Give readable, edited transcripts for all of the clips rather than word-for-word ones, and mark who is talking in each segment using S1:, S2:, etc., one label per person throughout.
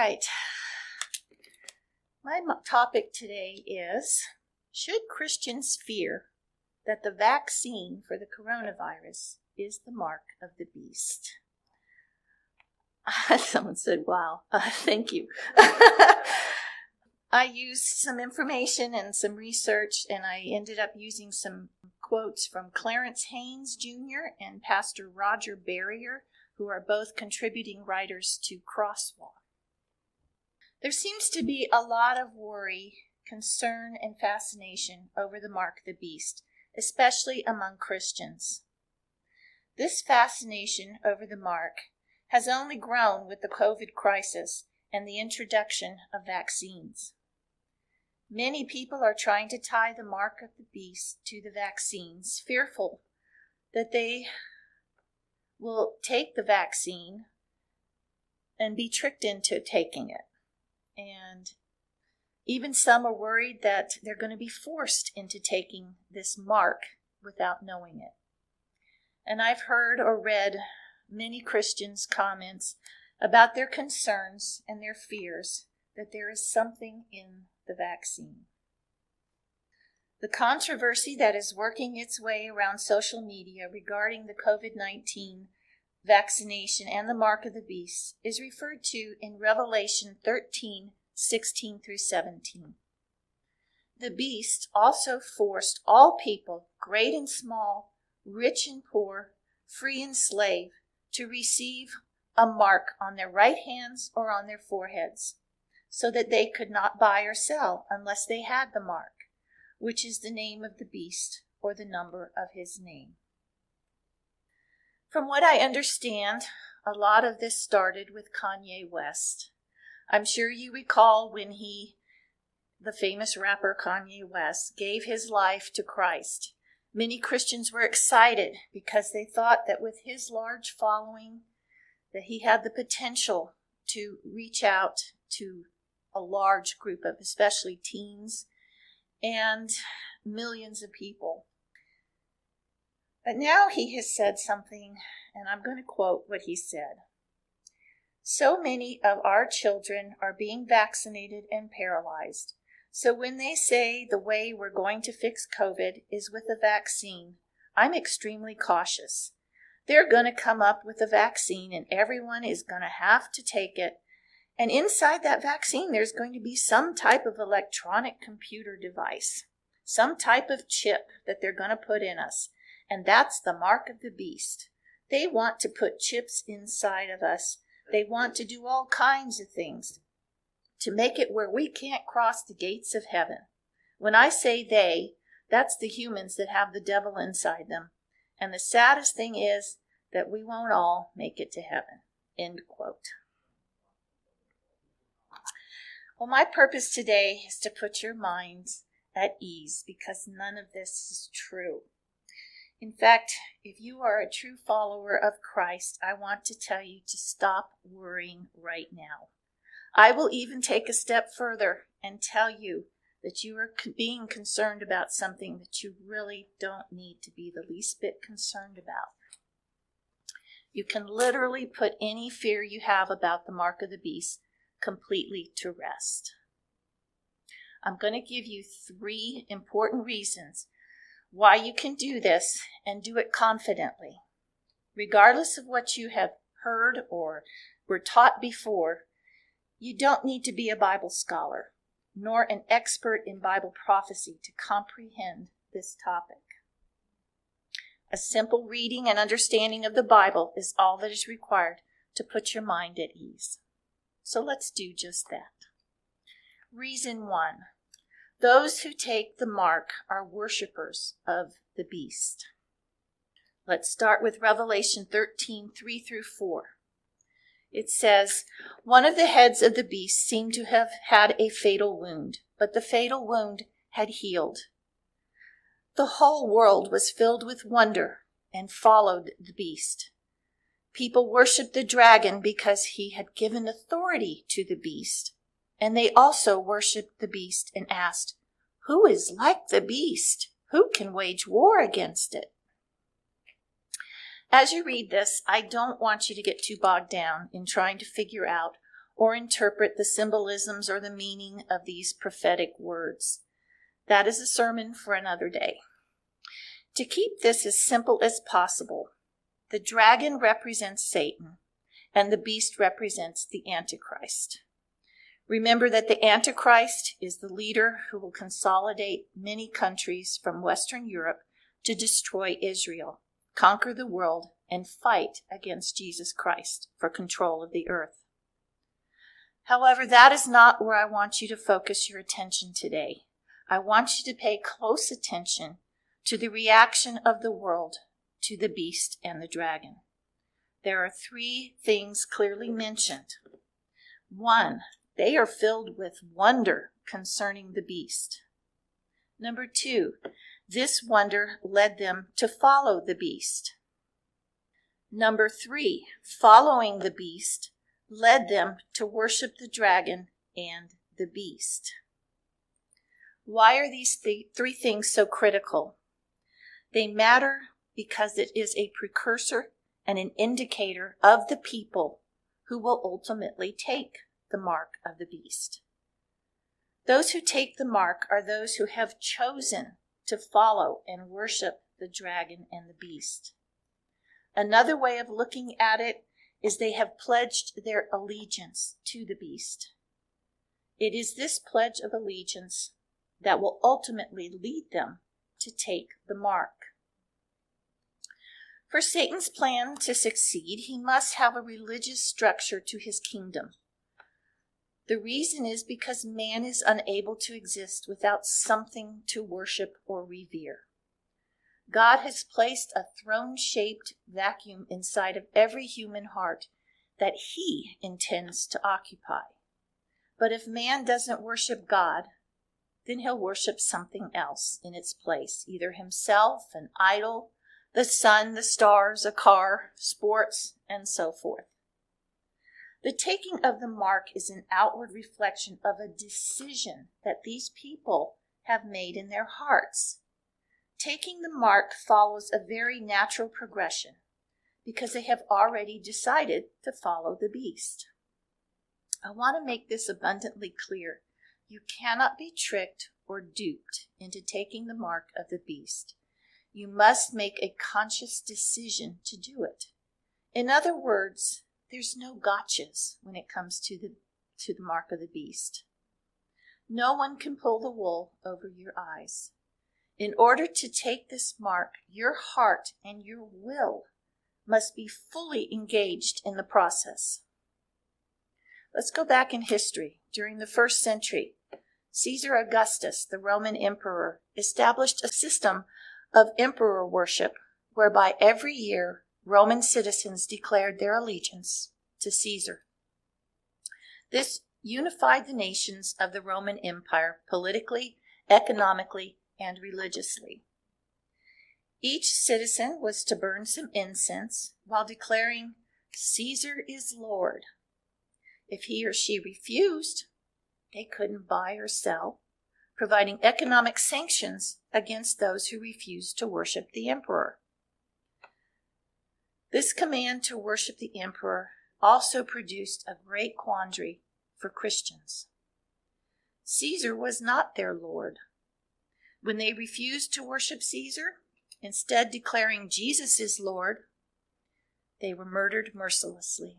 S1: right. My topic today is, should Christians fear that the vaccine for the coronavirus is the mark of the beast? Someone said, wow, thank you. I used some information and some research, and I ended up using some quotes from Clarence Haynes Jr. and Pastor Roger Barrier, who are both contributing writers to Crosswalk. There seems to be a lot of worry, concern, and fascination over the mark of the beast, especially among Christians. This fascination over the mark has only grown with the COVID crisis and the introduction of vaccines. Many people are trying to tie the mark of the beast to the vaccines, fearful that they will take the vaccine and be tricked into taking it. And even some are worried that they're going to be forced into taking this mark without knowing it. And I've heard or read many Christians' comments about their concerns and their fears that there is something in the vaccine. The controversy that is working its way around social media regarding the COVID-19 vaccination and the mark of the beast is referred to in Revelation 13:16 through 17. The beast also forced all people, great and small, rich and poor, free and slave, to receive a mark on their right hands or on their foreheads, so that they could not buy or sell unless they had the mark, which is the name of the beast or the number of his name. From what I understand, a lot of this started with Kanye West. I'm sure you recall when the famous rapper Kanye West, gave his life to Christ. Many Christians were excited because they thought that with his large following, that he had the potential to reach out to a large group of especially teens and millions of people. But now he has said something, and I'm going to quote what he said. So many of our children are being vaccinated and paralyzed. So when they say the way we're going to fix COVID is with a vaccine, I'm extremely cautious. They're going to come up with a vaccine and everyone is going to have to take it. And inside that vaccine, there's going to be some type of electronic computer device, some type of chip that they're going to put in us. And that's the mark of the beast. They want to put chips inside of us. They want to do all kinds of things to make it where we can't cross the gates of heaven. When I say they, that's the humans that have the devil inside them. And the saddest thing is that we won't all make it to heaven. End quote. Well, my purpose today is to put your minds at ease because none of this is true. In fact, if you are a true follower of Christ, I want to tell you to stop worrying right now. I will even take a step further and tell you that you are being concerned about something that you really don't need to be the least bit concerned about. You can literally put any fear you have about the mark of the beast completely to rest. I'm going to give you 3 important reasons why you can do this and do it confidently. Regardless of what you have heard or were taught before, you don't need to be a Bible scholar, nor an expert in Bible prophecy to comprehend this topic. A simple reading and understanding of the Bible is all that is required to put your mind at ease. So let's do just that. Reason 1. Those who take the mark are worshipers of the beast. Let's start with Revelation 13:3 through 4. It says, one of the heads of the beast seemed to have had a fatal wound, but the fatal wound had healed. The whole world was filled with wonder and followed the beast. People worshiped the dragon because he had given authority to the beast. And they also worshiped the beast and asked, who is like the beast? Who can wage war against it? As you read this, I don't want you to get too bogged down in trying to figure out or interpret the symbolisms or the meaning of these prophetic words. That is a sermon for another day. To keep this as simple as possible, the dragon represents Satan, and the beast represents the Antichrist. Remember that the Antichrist is the leader who will consolidate many countries from Western Europe to destroy Israel, conquer the world, and fight against Jesus Christ for control of the earth. However, that is not where I want you to focus your attention today. I want you to pay close attention to the reaction of the world to the beast and the dragon. There are 3 things clearly mentioned. 1, they are filled with wonder concerning the beast. Number 2, this wonder led them to follow the beast. Number 3, following the beast led them to worship the dragon and the beast. Why are these 3 things so critical? They matter because it is a precursor and an indicator of the people who will ultimately take the mark of the beast. Those who take the mark are those who have chosen to follow and worship the dragon and the beast. Another way of looking at it is they have pledged their allegiance to the beast. It is this pledge of allegiance that will ultimately lead them to take the mark. For Satan's plan to succeed, he must have a religious structure to his kingdom. The reason is because man is unable to exist without something to worship or revere. God has placed a throne-shaped vacuum inside of every human heart that he intends to occupy. But if man doesn't worship God, then he'll worship something else in its place, either himself, an idol, the sun, the stars, a car, sports, and so forth. The taking of the mark is an outward reflection of a decision that these people have made in their hearts. Taking the mark follows a very natural progression because they have already decided to follow the beast. I want to make this abundantly clear. You cannot be tricked or duped into taking the mark of the beast. You must make a conscious decision to do it. In other words, there's no gotchas when it comes to the mark of the beast. No one can pull the wool over your eyes. In order to take this mark, your heart and your will must be fully engaged in the process. Let's go back in history. During the 1st century, Caesar Augustus, the Roman emperor, established a system of emperor worship whereby every year Roman citizens declared their allegiance to Caesar. This unified the nations of the Roman Empire politically, economically, and religiously. Each citizen was to burn some incense while declaring, "Caesar is Lord." If he or she refused, they couldn't buy or sell, providing economic sanctions against those who refused to worship the emperor. This command to worship the emperor also produced a great quandary for Christians. Caesar was not their Lord. When they refused to worship Caesar, instead declaring Jesus is Lord, they were murdered mercilessly.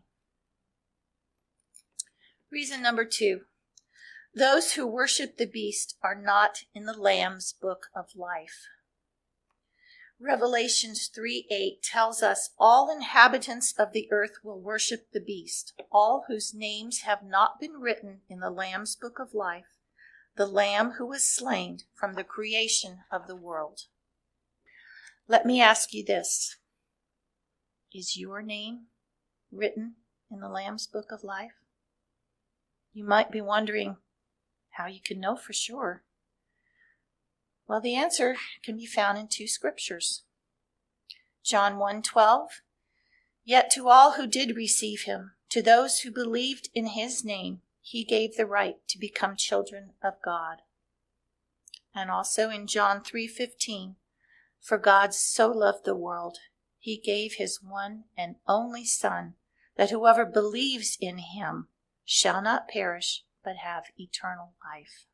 S1: Reason number 2. Those who worship the beast are not in the Lamb's book of life. Revelations 3:8 tells us all inhabitants of the earth will worship the beast, all whose names have not been written in the Lamb's book of life, the Lamb who was slain from the creation of the world. Let me ask you this. Is your name written in the Lamb's book of life? You might be wondering how you can know for sure. Well, the answer can be found in 2 scriptures. John 1:12, "Yet to all who did receive him, to those who believed in his name, he gave the right to become children of God." And also in John 3:15, "For God so loved the world, he gave his one and only Son, that whoever believes in him shall not perish, but have eternal life.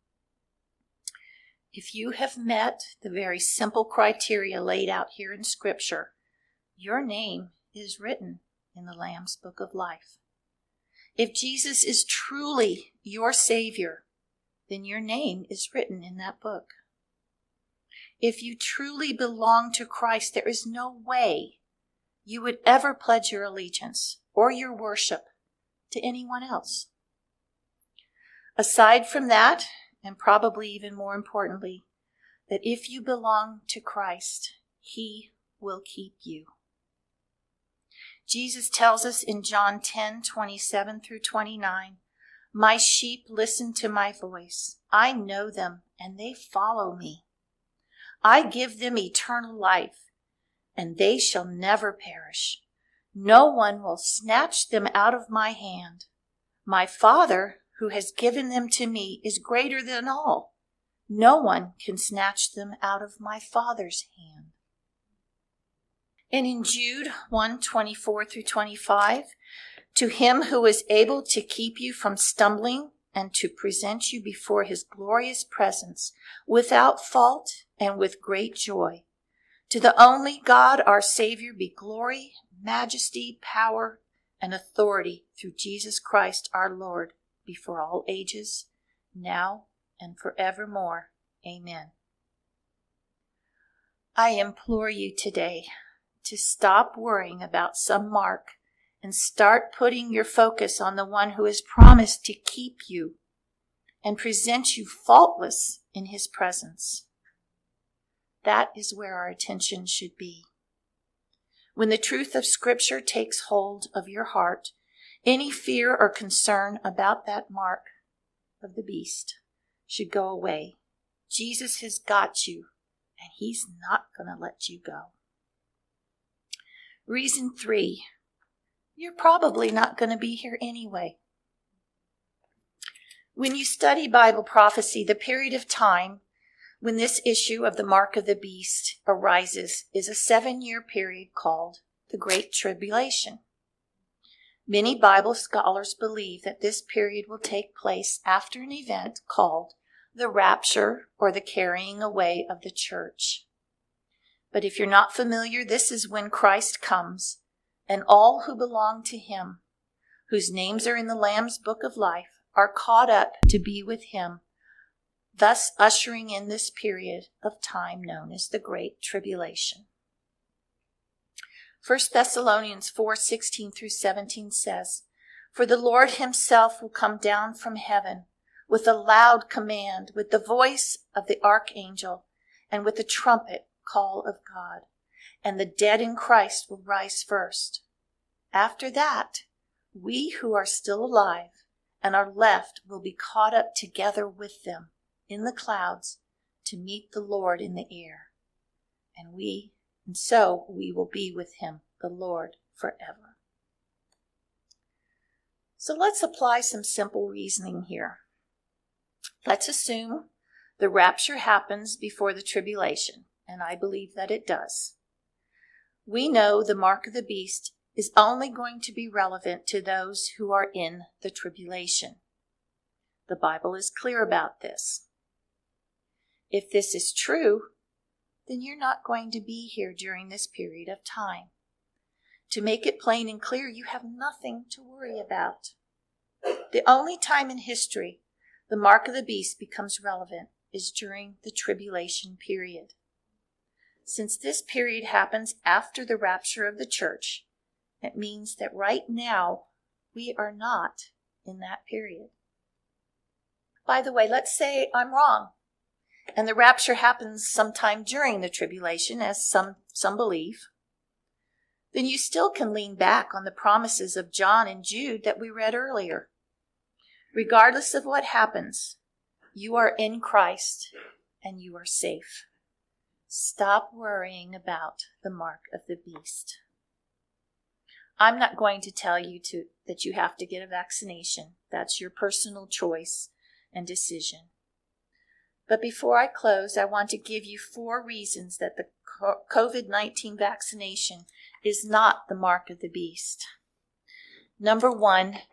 S1: If you have met the very simple criteria laid out here in Scripture, your name is written in the Lamb's Book of Life. If Jesus is truly your Savior, then your name is written in that book. If you truly belong to Christ, there is no way you would ever pledge your allegiance or your worship to anyone else. Aside from that, and probably even more importantly, that if you belong to Christ, He will keep you. Jesus tells us in John 10:27 through 29, "My sheep listen to my voice. I know them, and they follow me. I give them eternal life, and they shall never perish. No one will snatch them out of my hand. My Father, who has given them to me, is greater than all. No one can snatch them out of my Father's hand." And in Jude 1:24 through 25, "To Him who is able to keep you from stumbling and to present you before His glorious presence without fault and with great joy, to the only God our Savior be glory, majesty, power, and authority through Jesus Christ our Lord, before all ages, now and forevermore. Amen." I implore you today to stop worrying about some mark and start putting your focus on the one who has promised to keep you and present you faultless in His presence. That is where our attention should be. When the truth of Scripture takes hold of your heart, any fear or concern about that mark of the beast should go away. Jesus has got you, and He's not going to let you go. Reason 3, you're probably not going to be here anyway. When you study Bible prophecy, the period of time when this issue of the mark of the beast arises is a 7-year period called the Great Tribulation. Many Bible scholars believe that this period will take place after an event called the rapture or the carrying away of the church. But if you're not familiar, this is when Christ comes and all who belong to Him, whose names are in the Lamb's Book of Life, are caught up to be with Him, thus ushering in this period of time known as the Great Tribulation. 1 Thessalonians 4:16 through 17 says, "For the Lord Himself will come down from heaven with a loud command, with the voice of the archangel, and with the trumpet call of God. And the dead in Christ will rise first. After that, we who are still alive and are left will be caught up together with them in the clouds to meet the Lord in the air. And so we will be with Him, the Lord, forever." So let's apply some simple reasoning here. Let's assume the rapture happens before the tribulation, and I believe that it does. We know the mark of the beast is only going to be relevant to those who are in the tribulation. The Bible is clear about this. If this is true, then you're not going to be here during this period of time. To make it plain and clear, you have nothing to worry about. The only time in history the mark of the beast becomes relevant is during the tribulation period. Since this period happens after the rapture of the church, it means that right now we are not in that period. By the way, let's say I'm wrong, and the rapture happens sometime during the tribulation, as some believe. Then you still can lean back on the promises of John and Jude that we read earlier. Regardless of what happens, you are in Christ and you are safe. Stop worrying about the mark of the beast. I'm not going to tell you that you have to get a vaccination. That's your personal choice and decision. But before I close, I want to give you 4 reasons that the COVID-19 vaccination is not the mark of the beast. Number 1,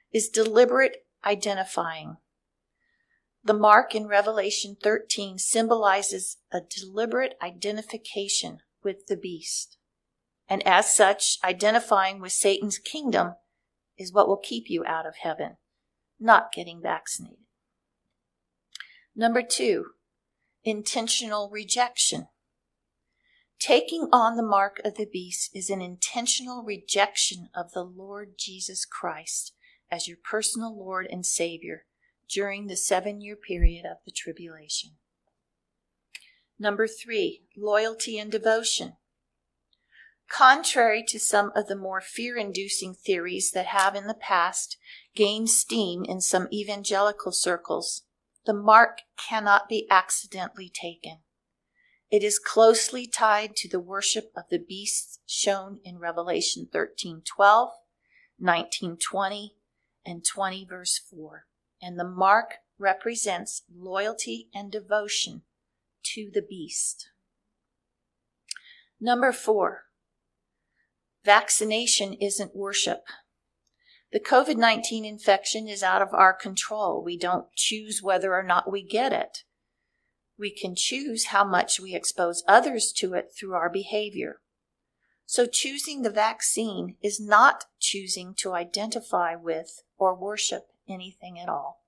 S1: is deliberate identifying. The mark in Revelation 13 symbolizes a deliberate identification with the beast. And as such, identifying with Satan's kingdom is what will keep you out of heaven, not getting vaccinated. Number 2, intentional rejection. Taking on the mark of the beast is an intentional rejection of the Lord Jesus Christ as your personal Lord and Savior during the 7-year period of the tribulation. Number 3, loyalty and devotion. Contrary to some of the more fear-inducing theories that have in the past gained steam in some evangelical circles, the mark cannot be accidentally taken. It is closely tied to the worship of the beasts shown in Revelation 13:12, 19:20, and 20 verse 4. And the mark represents loyalty and devotion to the beast. Number 4, vaccination isn't worship. The COVID-19 infection is out of our control. We don't choose whether or not we get it. We can choose how much we expose others to it through our behavior. So choosing the vaccine is not choosing to identify with or worship anything at all.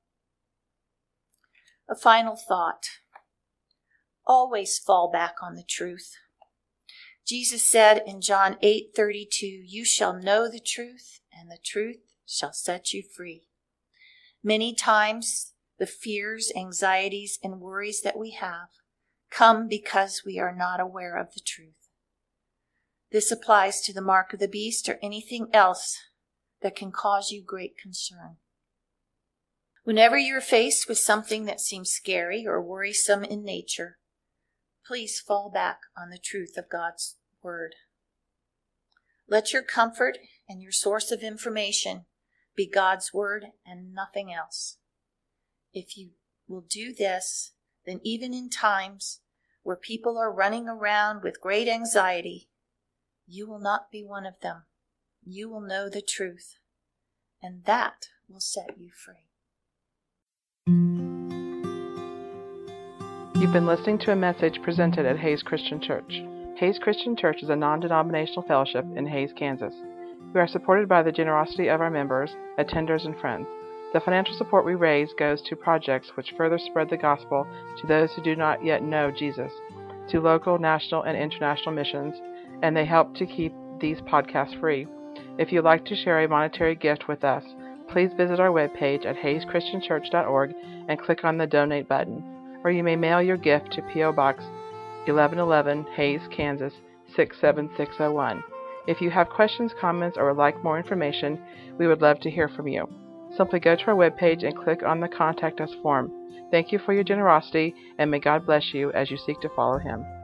S1: A final thought. Always fall back on the truth. Jesus said in John 8:32, "You shall know the truth, and the truth shall set you free." Many times, the fears, anxieties, and worries that we have come because we are not aware of the truth. This applies to the mark of the beast or anything else that can cause you great concern. Whenever you're faced with something that seems scary or worrisome in nature, please fall back on the truth of God's Word. Let your comfort and your source of information be God's Word and nothing else. If you will do this, then even in times where people are running around with great anxiety, you will not be one of them. You will know the truth, and that will set you free.
S2: You've been listening to a message presented at Hays Christian Church. Hays Christian Church is a non-denominational fellowship in Hays, Kansas. We are supported by the generosity of our members, attenders, and friends. The financial support we raise goes to projects which further spread the gospel to those who do not yet know Jesus, to local, national, and international missions, and they help to keep these podcasts free. If you'd like to share a monetary gift with us, please visit our webpage at hayschristianchurch.org and click on the Donate button, or you may mail your gift to P.O. Box 1111, Hays, Kansas 67601. If you have questions, comments, or would like more information, we would love to hear from you. Simply go to our webpage and click on the Contact Us form. Thank you for your generosity, and may God bless you as you seek to follow Him.